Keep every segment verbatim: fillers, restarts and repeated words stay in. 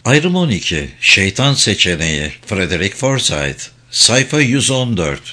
Ayrım on iki. Şeytan Seçeneği. Frederick Forsyth. Sayfa yüz on dört.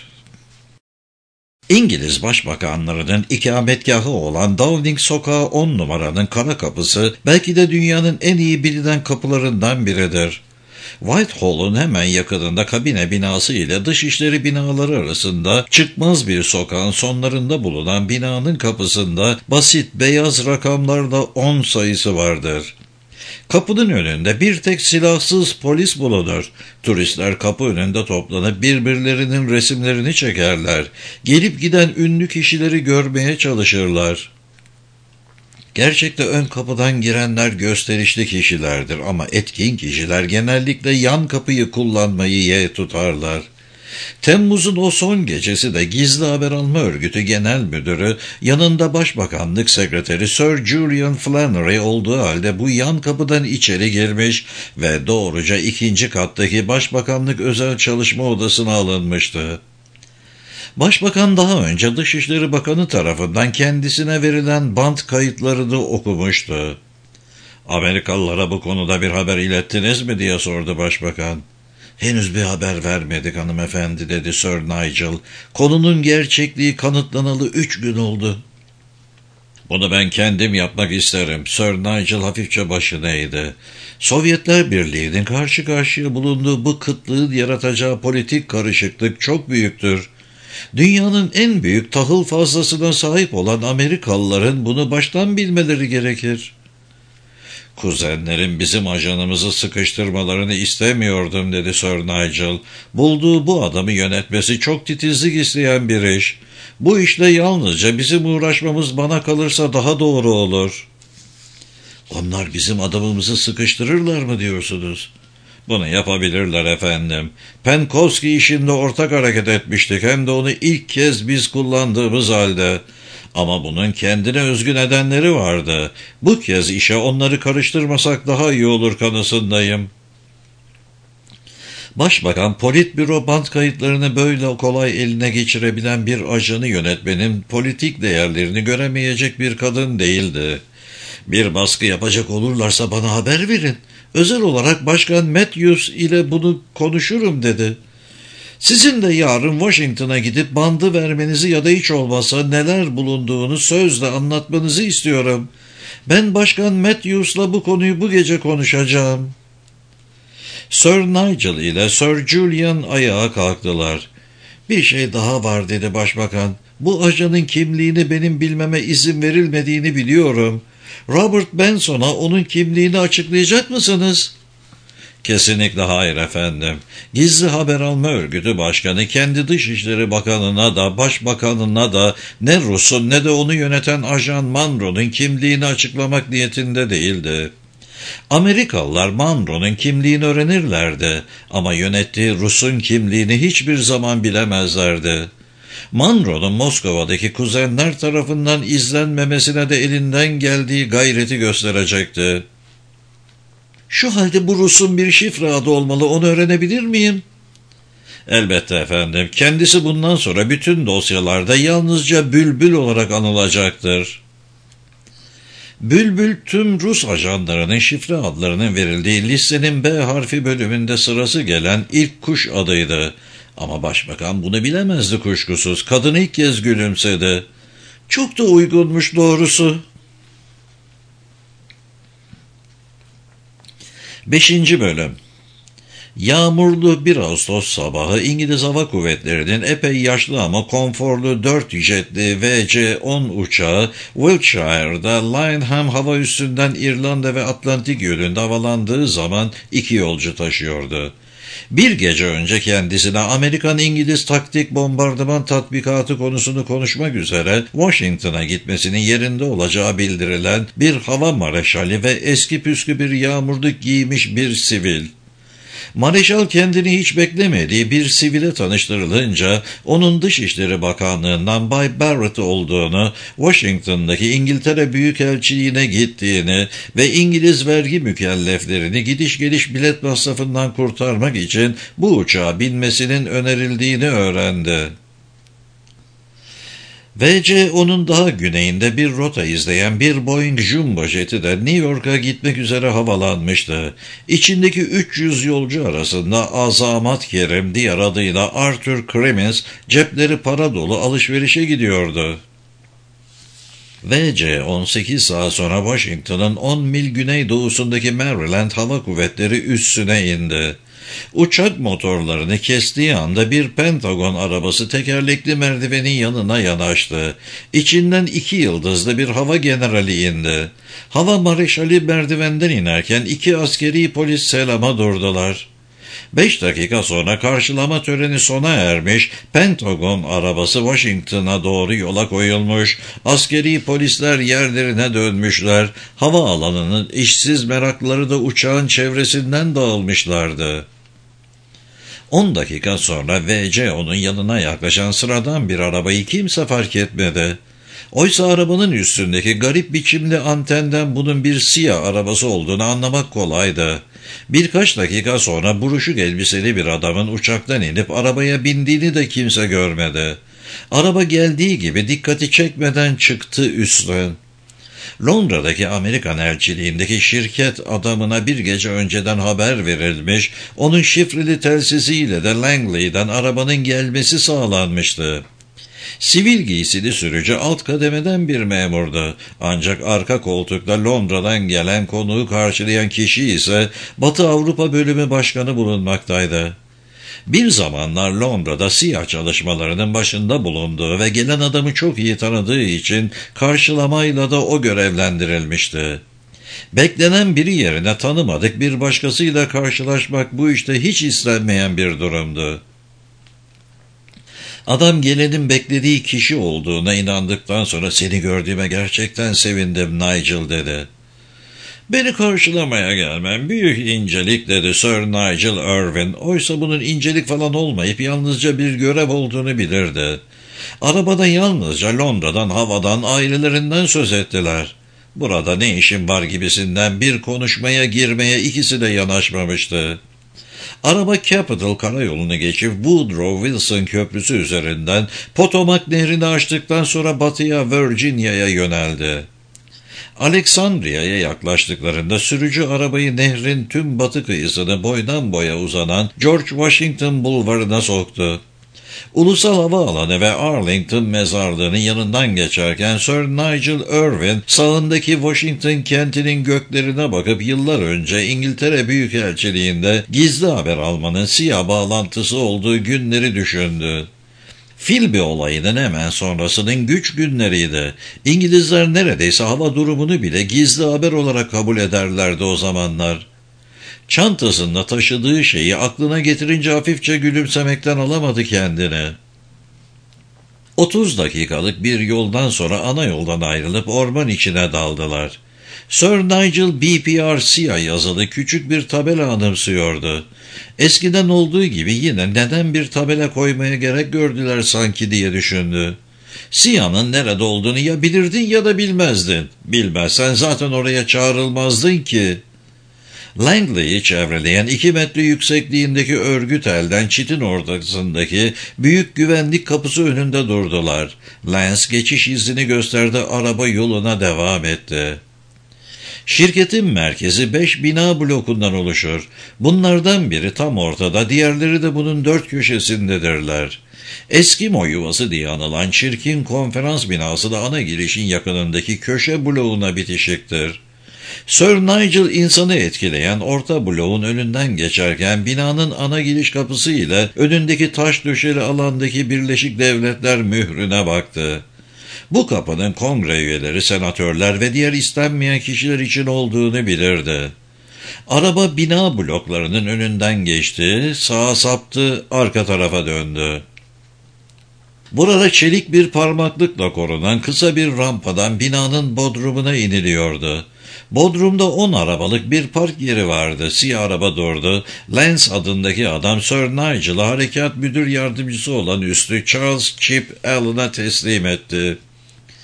İngiliz başbakanlarının ikametgahı olan Downing Sokağı on numaranın kara kapısı belki de dünyanın en iyi bilinen kapılarından biridir. Whitehall'un hemen yakınında kabine binası ile dışişleri binaları arasında çıkmaz bir sokağın sonlarında bulunan binanın kapısında basit beyaz rakamlarla on sayısı vardır. Kapının önünde bir tek silahsız polis bulunur. Turistler kapı önünde toplanıp birbirlerinin resimlerini çekerler. Gelip giden ünlü kişileri görmeye çalışırlar. Gerçekte ön kapıdan girenler gösterişli kişilerdir ama etkin kişiler genellikle yan kapıyı kullanmayı yeğ tutarlar. Temmuz'un o son gecesi de Gizli Haber Alma Örgütü Genel Müdürü yanında Başbakanlık Sekreteri Sir Julian Flannery olduğu halde bu yan kapıdan içeri girmiş ve doğruca ikinci kattaki Başbakanlık Özel Çalışma Odası'na alınmıştı. Başbakan daha önce Dışişleri Bakanı tarafından kendisine verilen bant kayıtlarını okumuştu. "Amerikalılara bu konuda bir haber ilettiniz mi?" diye sordu Başbakan. "Henüz bir haber vermedik hanımefendi," dedi Sir Nigel. "Konunun gerçekliği kanıtlanalı üç gün oldu." "Bunu ben kendim yapmak isterim." Sir Nigel hafifçe başını eğdi. Sovyetler Birliği'nin karşı karşıya bulunduğu bu kıtlığın yaratacağı politik karışıklık çok büyüktür. Dünyanın en büyük tahıl fazlasına sahip olan Amerikalıların bunu baştan bilmeleri gerekir. "Kuzenlerin bizim ajanımızı sıkıştırmalarını istemiyordum," dedi Sir Nigel. "Bulduğu bu adamı yönetmesi çok titizlik isteyen bir iş. Bu işle yalnızca bizim uğraşmamız bana kalırsa daha doğru olur." "Onlar bizim adamımızı sıkıştırırlar mı diyorsunuz?" "Bunu yapabilirler efendim. Penkovski işinde ortak hareket etmiştik, hem de onu ilk kez biz kullandığımız halde. Ama bunun kendine özgü nedenleri vardı. Bu kez işe onları karıştırmasak daha iyi olur kanısındayım." Başbakan, politbüro bant kayıtlarını böyle kolay eline geçirebilen bir ajanı yönetmenin politik değerlerini göremeyecek bir kadın değildi. "Bir baskı yapacak olurlarsa bana haber verin. Özel olarak Başkan Matthews ile bunu konuşurum," dedi. "Sizin de yarın Washington'a gidip bandı vermenizi ya da hiç olmazsa neler bulunduğunu sözle anlatmanızı istiyorum. Ben Başkan Matthews'la bu konuyu bu gece konuşacağım." Sir Nigel ile Sir Julian ayağa kalktılar. "Bir şey daha var," dedi Başbakan. "Bu ajanın kimliğini benim bilmeme izin verilmediğini biliyorum. Robert Benson'a onun kimliğini açıklayacak mısınız?" "Kesinlikle hayır efendim. Gizli Haber Alma Örgütü Başkanı kendi Dışişleri Bakanı'na da Başbakanı'na da ne Rus'un ne de onu yöneten ajan Monroe'nun kimliğini açıklamak niyetinde değildi. Amerikalılar Monroe'nun kimliğini öğrenirlerdi ama yönettiği Rus'un kimliğini hiçbir zaman bilemezlerdi. Monroe'nun Moskova'daki kuzenler tarafından izlenmemesine de elinden geldiği gayreti gösterecekti." "Şu halde bu Rus'un bir şifre adı olmalı, onu öğrenebilir miyim?" "Elbette efendim. Kendisi bundan sonra bütün dosyalarda yalnızca Bülbül olarak anılacaktır." Bülbül, tüm Rus ajanlarının şifre adlarının verildiği listenin B harfi bölümünde sırası gelen ilk kuş adıydı. Ama başbakan bunu bilemezdi kuşkusuz. Kadın ilk kez gülümsedi. "Çok da uygunmuş doğrusu." Beşinci bölüm. Yağmurlu bir Ağustos sabahı İngiliz Hava Kuvvetleri'nin epey yaşlı ama konforlu dört jetli V C on uçağı Wiltshire'da Lyneham hava üssünden İrlanda ve Atlantik yönünde havalandığı zaman iki yolcu taşıyordu. Bir gece önce kendisine Amerikan-İngiliz taktik bombardıman tatbikatı konusunu konuşmak üzere Washington'a gitmesinin yerinde olacağı bildirilen bir hava mareşali ve eski püskü bir yağmurluk giymiş bir sivil. Mareşal kendini hiç beklemediği bir sivile tanıştırılınca onun Dışişleri Bakanlığı'ndan Bay Barrett olduğunu, Washington'daki İngiltere Büyükelçiliğine gittiğini ve İngiliz vergi mükelleflerini gidiş geliş bilet masrafından kurtarmak için bu uçağa binmesinin önerildiğini öğrendi. V C onun daha güneyinde bir rota izleyen bir Boeing Jumbo jeti de New York'a gitmek üzere havalanmıştı. İçindeki üç yüz yolcu arasında Azamat Kerim, diğer adıyla Arthur Crimmins, cepleri para dolu alışverişe gidiyordu. V C on sekiz saat sonra Washington'ın on mil güneydoğusundaki Maryland Hava Kuvvetleri üssüne indi. Uçak motorlarını kestiği anda bir Pentagon arabası tekerlekli merdivenin yanına yanaştı. İçinden iki yıldızlı bir hava generali indi. Hava marşali merdivenden inerken iki askeri polis selama durdular. Beş dakika sonra karşılama töreni sona ermiş, Pentagon arabası Washington'a doğru yola koyulmuş, askeri polisler yerlerine dönmüşler, havaalanının işsiz merakları da uçağın çevresinden dağılmışlardı. On dakika sonra V C onun yanına yaklaşan sıradan bir arabayı kimse fark etmedi. Oysa arabanın üstündeki garip biçimli antenden bunun bir siyah arabası olduğunu anlamak kolaydı. Birkaç dakika sonra buruşuk elbiseli bir adamın uçaktan inip arabaya bindiğini de kimse görmedi. Araba geldiği gibi dikkati çekmeden çıktı üstten. Londra'daki Amerikan elçiliğindeki şirket adamına bir gece önceden haber verilmiş, onun şifreli telsiziyle de Langley'den arabanın gelmesi sağlanmıştı. Sivil giysili sürücü alt kademeden bir memurdu. Ancak arka koltukta Londra'dan gelen konuğu karşılayan kişi ise Batı Avrupa Bölümü Başkanı bulunmaktaydı. Bir zamanlar Londra'da siyah çalışmalarının başında bulunduğu ve gelen adamı çok iyi tanıdığı için karşılamayla da o görevlendirilmişti. Beklenen biri yerine tanımadık bir başkasıyla karşılaşmak bu işte hiç istenmeyen bir durumdu. Adam gelenin beklediği kişi olduğuna inandıktan sonra "Seni gördüğüme gerçekten sevindim Nigel" dedi. "Beni karşılamaya gelmem büyük incelik" dedi Sir Nigel Irwin. Oysa bunun incelik falan olmayıp yalnızca bir görev olduğunu bilirdi. Arabada yalnızca Londra'dan, havadan, ailelerinden söz ettiler. Burada ne işin var gibisinden bir konuşmaya girmeye ikisi de yanaşmamıştı. Araba Capital karayolunu geçip Woodrow Wilson Köprüsü üzerinden Potomac Nehri'ni aştıktan sonra batıya Virginia'ya yöneldi. Alexandria'ya yaklaştıklarında sürücü arabayı nehrin tüm batı kıyısını boydan boya uzanan George Washington Bulvarı'na soktu. Ulusal Havaalanı ve Arlington Mezarlığı'nın yanından geçerken Sir Nigel Irwin sağındaki Washington kentinin göklerine bakıp yıllar önce İngiltere Büyükelçiliğinde gizli haber almanın siyah bağlantısı olduğu günleri düşündü. Philby olayının hemen sonrasının güç günleriydi. İngilizler neredeyse hava durumunu bile gizli haber olarak kabul ederlerdi o zamanlar. Çantasında taşıdığı şeyi aklına getirince hafifçe gülümsemekten alamadı kendini. Otuz dakikalık bir yoldan sonra ana yoldan ayrılıp orman içine daldılar. Sir Nigel B P R siyah yazılı küçük bir tabela anımsıyordu. Eskiden olduğu gibi yine neden bir tabela koymaya gerek gördüler sanki diye düşündü. Siyah'ın nerede olduğunu ya bilirdin ya da bilmezdin. Bilmezsen zaten oraya çağrılmazdın ki. Langley'i çevreleyen iki metre yüksekliğindeki örgü telden çitin ortasındaki büyük güvenlik kapısı önünde durdular. Lance geçiş izini gösterdi, araba yoluna devam etti. Şirketin merkezi beş bina blokundan oluşur. Bunlardan biri tam ortada, diğerleri de bunun dört köşesindedirler. Eskimo yuvası diye anılan çirkin konferans binası da ana girişin yakınındaki köşe bloğuna bitişiktir. Sir Nigel insanı etkileyen orta bloğun önünden geçerken binanın ana giriş kapısı ile önündeki taş döşeli alandaki Birleşik Devletler mührüne baktı. Bu kapının kongre üyeleri, senatörler ve diğer istenmeyen kişiler için olduğunu bilirdi. Araba bina bloklarının önünden geçti, sağa saptı, arka tarafa döndü. Burada çelik bir parmaklıkla korunan kısa bir rampadan binanın bodrumuna iniliyordu. Bodrumda on arabalık bir park yeri vardı. Siyah araba durdu. Lance adındaki adam Sir Nigel'a harekat müdür yardımcısı olan üstü Charles Chip Allen'a teslim etti.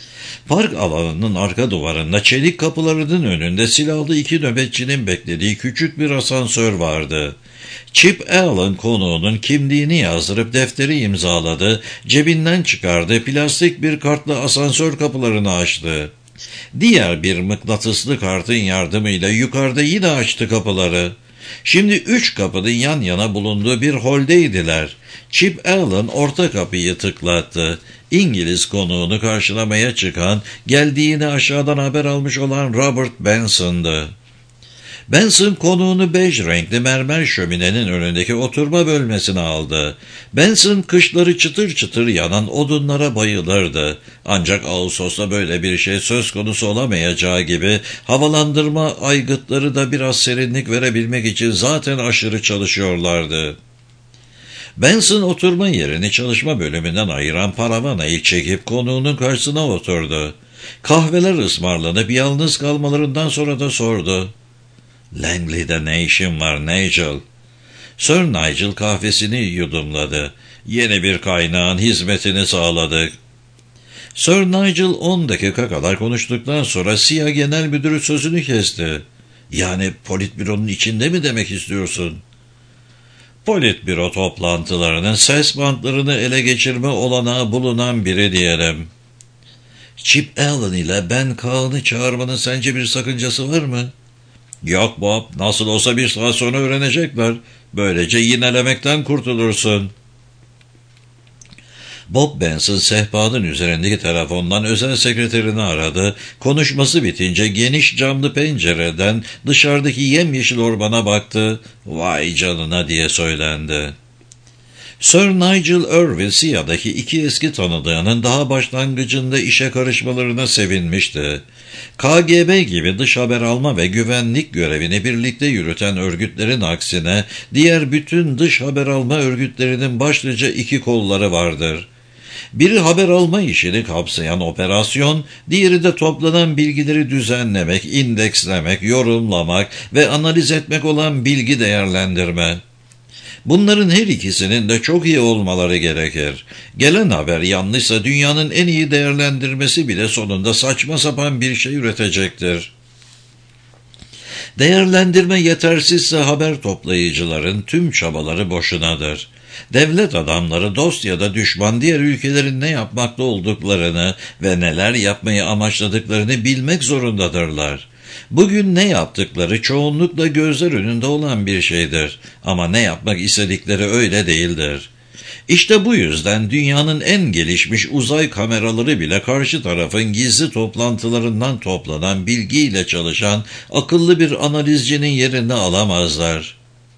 Park alanının arka duvarında çelik kapılarının önünde silahlı iki nöbetçinin beklediği küçük bir asansör vardı. Chip Allen konuğunun kimliğini yazdırıp defteri imzaladı, cebinden çıkardı, plastik bir kartla asansör kapılarını açtı. Diğer bir mıknatıslı kartın yardımıyla yukarıda yine açtı kapıları. Şimdi üç kapının yan yana bulunduğu bir holdeydiler. Chip Allen orta kapıyı tıklattı. İngiliz konuğunu karşılamaya çıkan, geldiğini aşağıdan haber almış olan Robert Benson'dı. Benson konuğunu bej renkli mermer şöminenin önündeki oturma bölmesine aldı. Benson kışları çıtır çıtır yanan odunlara bayılırdı. Ancak Ağustos'ta böyle bir şey söz konusu olamayacağı gibi havalandırma aygıtları da biraz serinlik verebilmek için zaten aşırı çalışıyorlardı. Benson oturma yerini çalışma bölümünden ayıran paravanayı çekip konuğunun karşısına oturdu. Kahveler ısmarlanıp yalnız kalmalarından sonra da sordu. "Langley'de ne işin var Nigel?" Sir Nigel kahvesini yudumladı. "Yeni bir kaynağın hizmetini sağladık." Sir Nigel on dakika kadar konuştuktan sonra S İ A Genel Müdürü sözünü kesti. "Yani politbüronun içinde mi demek istiyorsun?" "Politbüro toplantılarının ses bantlarını ele geçirme olanağı bulunan biri diyelim." "Chip Allen ile Ben Kaan'ı çağırmanın sence bir sakıncası var mı?" "Yok Bob, nasıl olsa bir saat sonra öğrenecekler. Böylece yinelemekten kurtulursun." Bob Benson sehpanın üzerindeki telefondan özel sekreterini aradı. Konuşması bitince geniş camlı pencereden dışarıdaki yemyeşil ormana baktı. "Vay canına" diye söylendi. Sir Nigel Irwin S İ A'daki iki eski tanıdığının daha başlangıcında işe karışmalarına sevinmişti. K G B gibi dış haber alma ve güvenlik görevini birlikte yürüten örgütlerin aksine diğer bütün dış haber alma örgütlerinin başlıca iki kolları vardır. Biri haber alma işini kapsayan operasyon, diğeri de toplanan bilgileri düzenlemek, indekslemek, yorumlamak ve analiz etmek olan bilgi değerlendirme. Bunların her ikisinin de çok iyi olmaları gerekir. Gelen haber yanlışsa dünyanın en iyi değerlendirmesi bile sonunda saçma sapan bir şey üretecektir. Değerlendirme yetersizse haber toplayıcıların tüm çabaları boşunadır. Devlet adamları dost ya da düşman diğer ülkelerin ne yapmakta olduklarını ve neler yapmayı amaçladıklarını bilmek zorundadırlar. Bugün ne yaptıkları çoğunlukla gözler önünde olan bir şeydir ama ne yapmak istedikleri öyle değildir. İşte bu yüzden dünyanın en gelişmiş uzay kameraları bile karşı tarafın gizli toplantılarından toplanan bilgiyle çalışan akıllı bir analizcinin yerini alamazlar.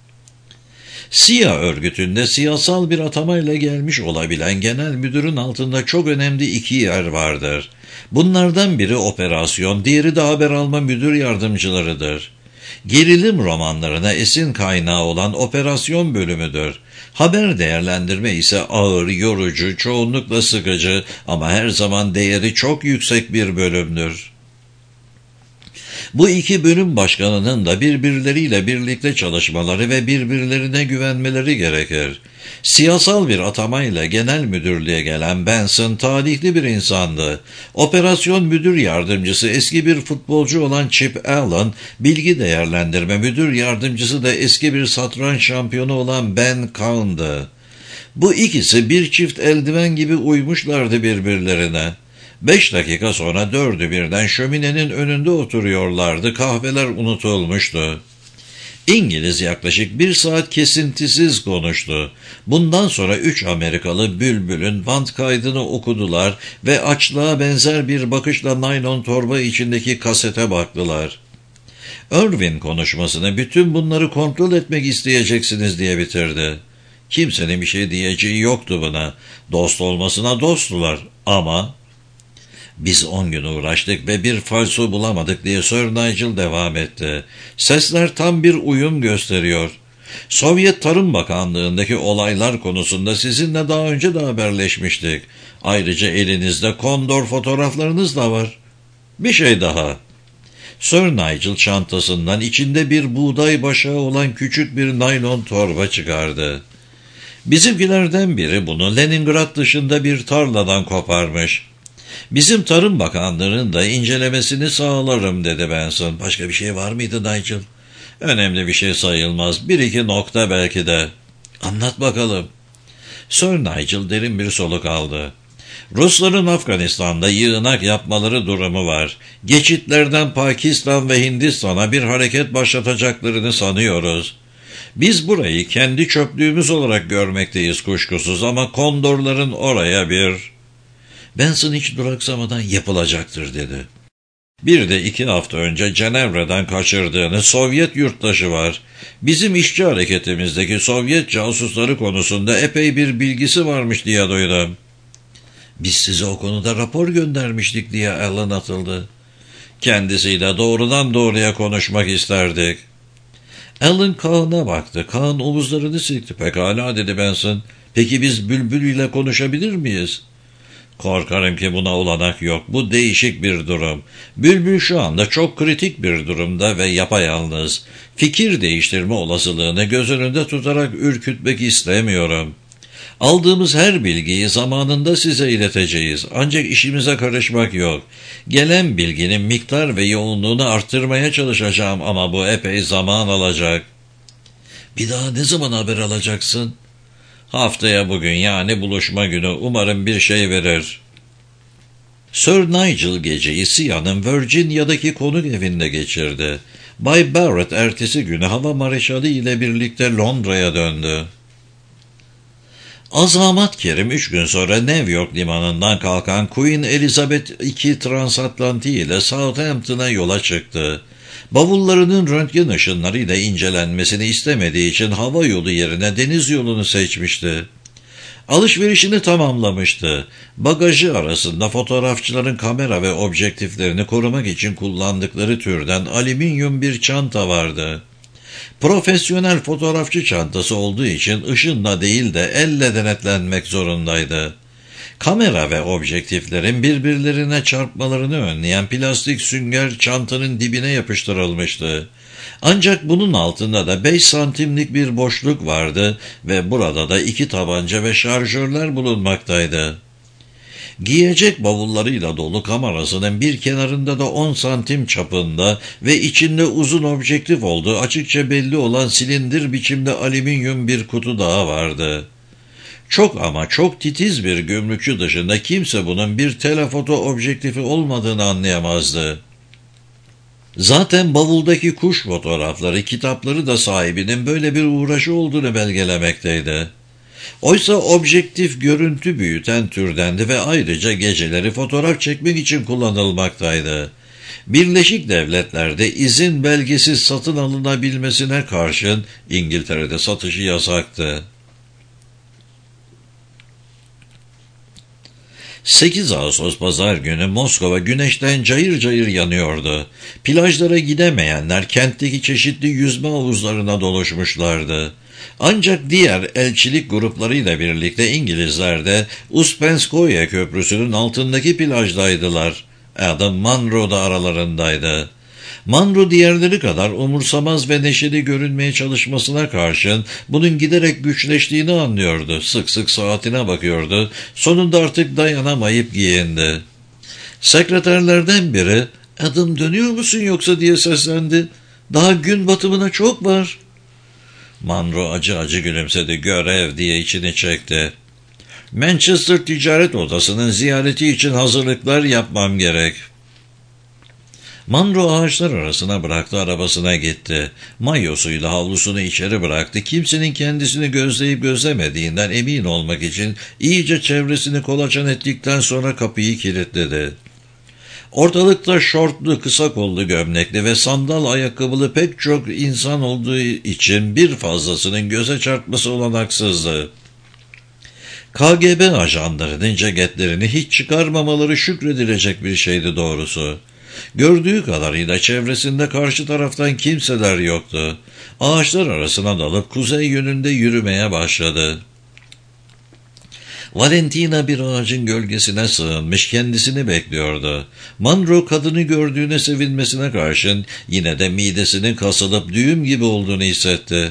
S İ A örgütünde siyasal bir atamayla gelmiş olabilen genel müdürün altında çok önemli iki yer vardır. Bunlardan biri operasyon, diğeri de haber alma müdür yardımcılarıdır. Gerilim romanlarına esin kaynağı olan operasyon bölümüdür. Haber değerlendirme ise ağır, yorucu, çoğunlukla sıkıcı ama her zaman değeri çok yüksek bir bölümdür. Bu iki bölüm başkanının da birbirleriyle birlikte çalışmaları ve birbirlerine güvenmeleri gerekir. Siyasal bir atamayla genel müdürlüğe gelen Benson talihli bir insandı. Operasyon müdür yardımcısı eski bir futbolcu olan Chip Allen, bilgi değerlendirme müdür yardımcısı da eski bir satranç şampiyonu olan Ben Kaan'dı. Bu ikisi bir çift eldiven gibi uymuşlardı birbirlerine. Beş dakika sonra dördü birden şöminenin önünde oturuyorlardı, kahveler unutulmuştu. İngiliz yaklaşık bir saat kesintisiz konuştu. Bundan sonra üç Amerikalı bülbülün bant kaydını okudular ve açlığa benzer bir bakışla naylon torba içindeki kasete baktılar. Irwin konuşmasını bütün bunları kontrol etmek isteyeceksiniz diye bitirdi. Kimsenin bir şey diyeceği yoktu buna. Dost olmasına dosttular ama... "Biz on gün uğraştık ve bir falso bulamadık" diye Sir Nigel devam etti. "Sesler tam bir uyum gösteriyor. Sovyet Tarım Bakanlığı'ndaki olaylar konusunda sizinle daha önce de haberleşmiştik. Ayrıca elinizde kondor fotoğraflarınız da var. Bir şey daha." Sir Nigel çantasından içinde bir buğday başağı olan küçük bir naylon torba çıkardı. "Bizimkilerden biri bunu Leningrad dışında bir tarladan koparmış. Bizim Tarım Bakanlığı'nın da incelemesini sağlarım dedi Benson. Başka bir şey var mıydı Nigel? Önemli bir şey sayılmaz. Bir iki nokta belki de. Anlat bakalım. Sir Nigel derin bir soluk aldı. Rusların Afganistan'da yığınak yapmaları durumu var. Geçitlerden Pakistan ve Hindistan'a bir hareket başlatacaklarını sanıyoruz. Biz burayı kendi çöplüğümüz olarak görmekteyiz kuşkusuz ama kondorların oraya bir... Benson hiç duraksamadan yapılacaktır dedi. Bir de iki hafta önce Cenevre'den kaçırdığını Sovyet yurttaşı var. Bizim işçi hareketimizdeki Sovyet casusları konusunda epey bir bilgisi varmış diye duydum. Biz size o konuda rapor göndermiştik diye Alan atıldı. Kendisiyle doğrudan doğruya konuşmak isterdik. Alan Kaan'a baktı. Kaan omuzlarını silkti. Pekala dedi Benson. Peki biz Bülbül ile konuşabilir miyiz? Korkarım ki buna olanak yok. Bu değişik bir durum. Bülbül şu anda çok kritik bir durumda ve yapayalnız. Fikir değiştirme olasılığını göz önünde tutarak ürkütmek istemiyorum. Aldığımız her bilgiyi zamanında size ileteceğiz. Ancak işimize karışmak yok. Gelen bilginin miktar ve yoğunluğunu arttırmaya çalışacağım ama bu epey zaman alacak. Bir daha ne zaman haber alacaksın? Haftaya bugün, yani buluşma günü, umarım bir şey verir. Sir Nigel geceyi Sia'nın Virginia'daki konuk evinde geçirdi. Bay Barrett ertesi günü hava mareşalı ile birlikte Londra'ya döndü. Azamat Kerim üç gün sonra New York limanından kalkan Queen Elizabeth iki transatlanti ile Southampton'a yola çıktı. Bavullarının röntgen ışınlarıyla incelenmesini istemediği için hava yolu yerine deniz yolunu seçmişti. Alışverişini tamamlamıştı. Bagajı arasında fotoğrafçıların kamera ve objektiflerini korumak için kullandıkları türden alüminyum bir çanta vardı. Profesyonel fotoğrafçı çantası olduğu için ışınla değil de elle denetlenmek zorundaydı. Kamera ve objektiflerin birbirlerine çarpmalarını önleyen plastik sünger çantanın dibine yapıştırılmıştı. Ancak bunun altında da beş santimlik bir boşluk vardı ve burada da iki tabanca ve şarjörler bulunmaktaydı. Giyecek bavullarıyla dolu kamerasının bir kenarında da on santim çapında ve içinde uzun objektif olduğu açıkça belli olan silindir biçimde alüminyum bir kutu daha vardı. Çok ama çok titiz bir gümrükçü dışında kimse bunun bir telefoto objektifi olmadığını anlayamazdı. Zaten bavuldaki kuş fotoğrafları, kitapları da sahibinin böyle bir uğraşı olduğunu belgelemekteydi. Oysa objektif görüntü büyüten türdendi ve ayrıca geceleri fotoğraf çekmek için kullanılmaktaydı. Birleşik Devletler'de izin belgesiz satın alınabilmesine karşın İngiltere'de satışı yasaktı. sekiz Ağustos Pazar günü Moskova güneşten cayır cayır yanıyordu. Plajlara gidemeyenler kentteki çeşitli yüzme havuzlarına doluşmuşlardı. Ancak diğer elçilik gruplarıyla birlikte İngilizler de Uspenskoye Köprüsü'nün altındaki plajdaydılar. Adam Monroe da aralarındaydı. Monroe diğerleri kadar umursamaz ve neşeli görünmeye çalışmasına karşın bunun giderek güçleştiğini anlıyordu. Sık sık saatine bakıyordu. Sonunda artık dayanamayıp giyindi. Sekreterlerden biri, "Adam dönüyor musun yoksa?" diye seslendi. "Daha gün batımına çok var." Monroe acı acı gülümsedi. "Görev" diye içini çekti. "Manchester Ticaret Odası'nın ziyareti için hazırlıklar yapmam gerek." Monroe ağaçlar arasına bıraktı, arabasına gitti. Mayosuyla havlusunu içeri bıraktı. Kimsenin kendisini gözleyip gözlemediğinden emin olmak için iyice çevresini kolaçan ettikten sonra kapıyı kilitledi. Ortalıkta şortlu, kısa kollu gömlekli ve sandal ayakkabılı pek çok insan olduğu için bir fazlasının göze çarpması olanaksızdı. K G B ajanlarının ceketlerini hiç çıkarmamaları şükredilecek bir şeydi doğrusu. Gördüğü kadarıyla çevresinde karşı taraftan kimseler yoktu. Ağaçlar arasına dalıp kuzey yönünde yürümeye başladı. Valentina bir ağacın gölgesine sığınmış kendisini bekliyordu. Monroe kadını gördüğüne sevinmesine karşın yine de midesinin kasılıp düğüm gibi olduğunu hissetti.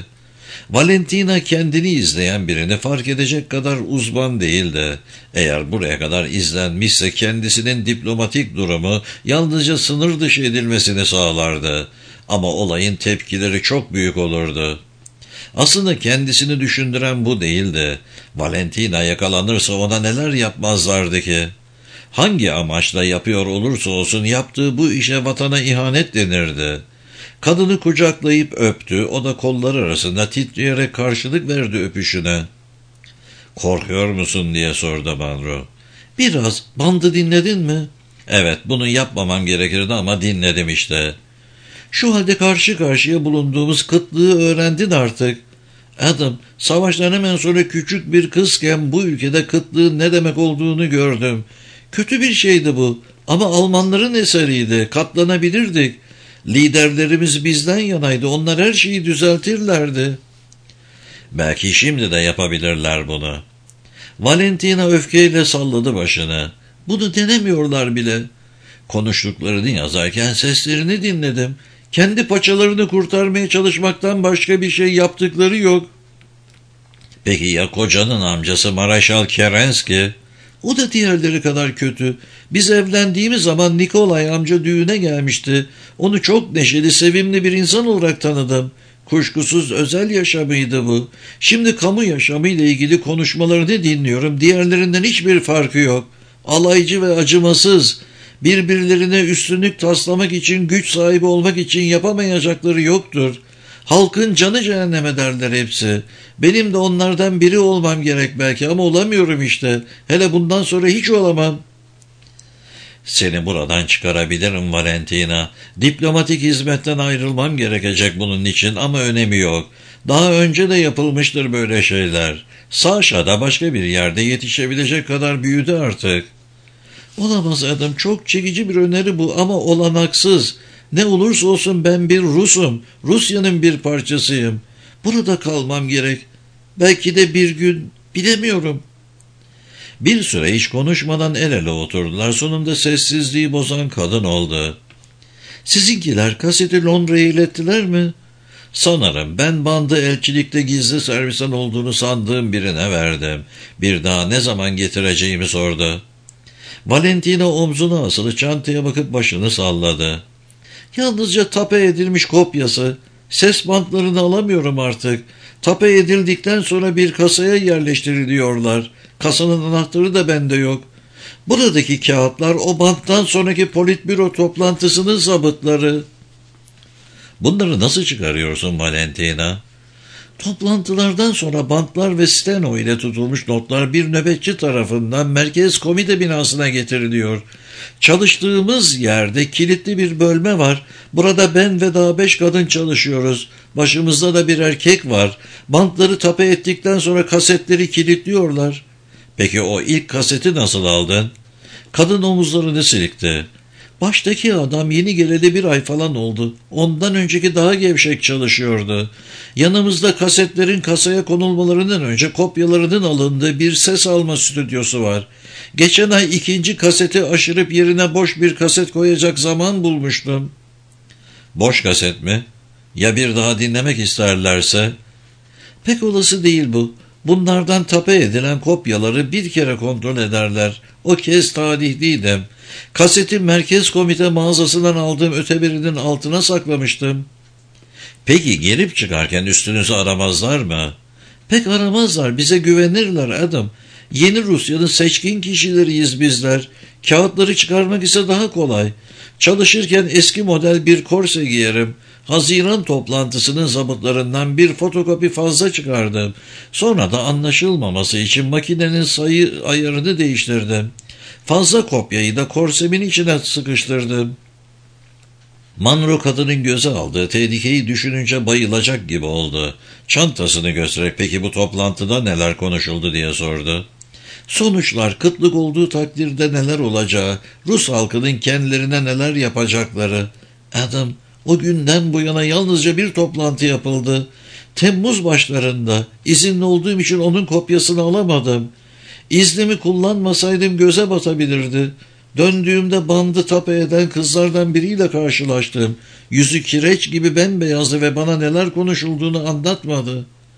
Valentina kendini izleyen birini fark edecek kadar uzman değildi. Eğer buraya kadar izlenmişse kendisinin diplomatik durumu yalnızca sınır dışı edilmesini sağlardı. Ama olayın tepkileri çok büyük olurdu. Aslında kendisini düşündüren bu değildi. Valentina yakalanırsa ona neler yapmazlardı ki? Hangi amaçla yapıyor olursa olsun yaptığı bu işe vatana ihanet denirdi. Kadını kucaklayıp öptü, o da kolları arasında titreyerek karşılık verdi öpüşüne. "Korkuyor musun?" diye sordu Monroe. "Biraz. Bandı dinledin mi?" "Evet, bunu yapmamam gerekirdi ama dinledim işte." "Şu halde karşı karşıya bulunduğumuz kıtlığı öğrendin artık." "Adam, savaştan hemen sonra küçük bir kızken bu ülkede kıtlığın ne demek olduğunu gördüm. Kötü bir şeydi bu ama Almanların eseriydi, katlanabilirdik. Liderlerimiz bizden yanaydı, onlar her şeyi düzeltirlerdi." "Belki şimdi de yapabilirler bunu." Valentina öfkeyle salladı başını. "Bunu denemiyorlar bile. Konuştuklarını yazarken seslerini dinledim. Kendi paçalarını kurtarmaya çalışmaktan başka bir şey yaptıkları yok." "Peki ya kocanın amcası Maraşal Kerenski?" "O da diğerleri kadar kötü. Biz evlendiğimiz zaman Nikolay amca düğüne gelmişti. Onu çok neşeli, sevimli bir insan olarak tanıdım. Kuşkusuz özel yaşamıydı bu. Şimdi kamu yaşamıyla ilgili konuşmalarını dinliyorum. Diğerlerinden hiçbir farkı yok. Alaycı ve acımasız. Birbirlerine üstünlük taslamak için, güç sahibi olmak için yapamayacakları yoktur. Halkın canı cehenneme derler hepsi. Benim de onlardan biri olmam gerek belki ama olamıyorum işte. Hele bundan sonra hiç olamam." "Seni buradan çıkarabilirim Valentina. Diplomatik hizmetten ayrılmam gerekecek bunun için ama önemi yok. Daha önce de yapılmıştır böyle şeyler. Saşa da başka bir yerde yetişebilecek kadar büyüdü artık." "Olamaz adam, çok çekici bir öneri bu ama olanaksız. Ne olursa olsun ben bir Rus'um. Rusya'nın bir parçasıyım. Burada kalmam gerek. Belki de bir gün, bilemiyorum." Bir süre hiç konuşmadan el ele oturdular. Sonunda sessizliği bozan kadın oldu. "Sizinkiler kaseti Londra'ya ilettiler mi?" "Sanırım ben bandı elçilikte gizli servisten olduğunu sandığım birine verdim. Bir daha ne zaman getireceğimi sordu." Valentina omzuna asılı çantaya bakıp başını salladı. "Yalnızca tape edilmiş kopyası. Ses bantlarını alamıyorum artık. Tape edildikten sonra bir kasaya yerleştiriliyorlar. Kasanın anahtarı da bende yok. Buradaki kağıtlar o banttan sonraki politbüro toplantısının zabıtları." "Bunları nasıl çıkarıyorsun Valentina?" "Toplantılardan sonra bantlar ve steno ile tutulmuş notlar bir nöbetçi tarafından merkez komite binasına getiriliyor. Çalıştığımız yerde kilitli bir bölme var. Burada ben ve daha beş kadın çalışıyoruz. Başımızda da bir erkek var. Bantları tape ettikten sonra kasetleri kilitliyorlar." "Peki o ilk kaseti nasıl aldın?" Kadın omuzlarını silkti. "Baştaki adam yeni geleli bir ay falan oldu. Ondan önceki daha gevşek çalışıyordu. Yanımızda kasetlerin kasaya konulmalarından önce kopyalarının alındığı bir ses alma stüdyosu var. Geçen ay ikinci kaseti aşırıp yerine boş bir kaset koyacak zaman bulmuştum." "Boş kaset mi? Ya bir daha dinlemek isterlerse?" "Pek olası değil bu. Bunlardan tape edilen kopyaları bir kere kontrol ederler. O kez tarihliydim. Kaseti merkez komite mağazasından aldığım öteberinin altına saklamıştım." "Peki girip çıkarken üstünüzü aramazlar mı?" "Pek aramazlar. Bize güvenirler Adam. Yeni Rusya'nın seçkin kişileriyiz bizler. Kağıtları çıkarmak ise daha kolay. Çalışırken eski model bir korse giyerim. Haziran toplantısının zabıtlarından bir fotokopi fazla çıkardım. Sonra da anlaşılmaması için makinenin sayı ayarını değiştirdim. Fazla kopyayı da korsemin içine sıkıştırdım." Monroe kadının göze aldığı tehlikeyi düşününce bayılacak gibi oldu. Çantasını göstererek "Peki bu toplantıda neler konuşuldu?" diye sordu. "Sonuçlar, kıtlık olduğu takdirde neler olacağı, Rus halkının kendilerine neler yapacakları." "Adam, o günden bu yana yalnızca bir toplantı yapıldı. Temmuz başlarında. İzinli olduğum için onun kopyasını alamadım. İznimi kullanmasaydım göze batabilirdi. Döndüğümde bandı tape eden kızlardan biriyle karşılaştım. Yüzü kireç gibi bembeyazdı ve bana neler konuşulduğunu anlatmadı."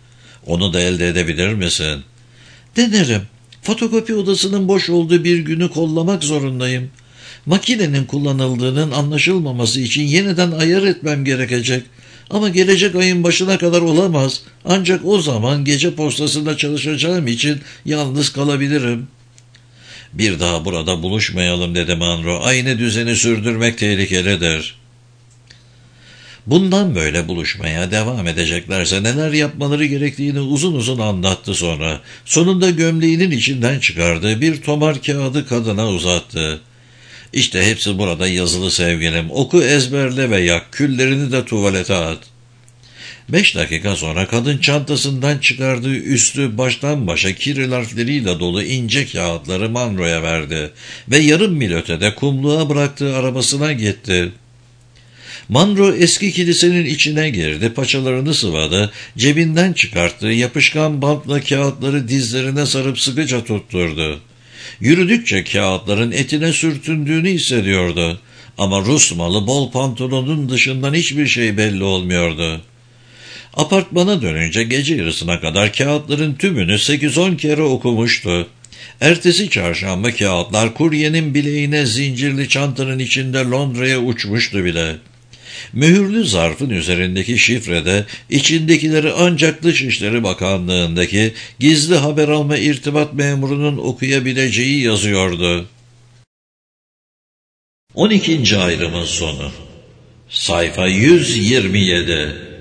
Onu da elde edebilir misin? Denerim. Fotokopi odasının boş olduğu bir günü kollamak zorundayım. Makinenin kullanıldığının anlaşılmaması için yeniden ayar etmem gerekecek. Ama gelecek ayın başına kadar olamaz. Ancak o zaman gece postasında çalışacağım için yalnız kalabilirim. Bir daha burada buluşmayalım dedi Monroe. Aynı düzeni sürdürmek tehlikelidir. Bundan böyle buluşmaya devam edeceklerse neler yapmaları gerektiğini uzun uzun anlattı sonra. Sonunda gömleğinin içinden çıkardığı bir tomar kağıdı kadına uzattı. İşte hepsi burada yazılı sevgilim. Oku, ezberle ve yak. Küllerini de tuvalete at. Beş dakika sonra kadın çantasından çıkardığı üstü baştan başa kiril harfleriyle dolu ince kağıtları Monroe'ya verdi ve yarım mil ötede kumluğa bıraktığı arabasına gitti. Monroe eski kilisenin içine girdi, paçalarını sıvadı, cebinden çıkarttığı yapışkan bantla kağıtları dizlerine sarıp sıkıca tutturdu. Yürüdükçe kağıtların etine sürtündüğünü hissediyordu. Ama Rus malı bol pantolonun dışından hiçbir şey belli olmuyordu. Apartmana dönünce gece yarısına kadar kağıtların tümünü sekiz on kere okumuştu. Ertesi çarşamba kağıtlar kuryenin bileğine zincirli çantanın içinde Londra'ya uçmuştu bile. Mühürlü zarfın üzerindeki şifrede içindekileri ancak Dışişleri Bakanlığı'ndaki gizli haber alma irtibat memurunun okuyabileceği yazıyordu. on ikinci ayrımın sonu. Sayfa yüz yirmi yedi.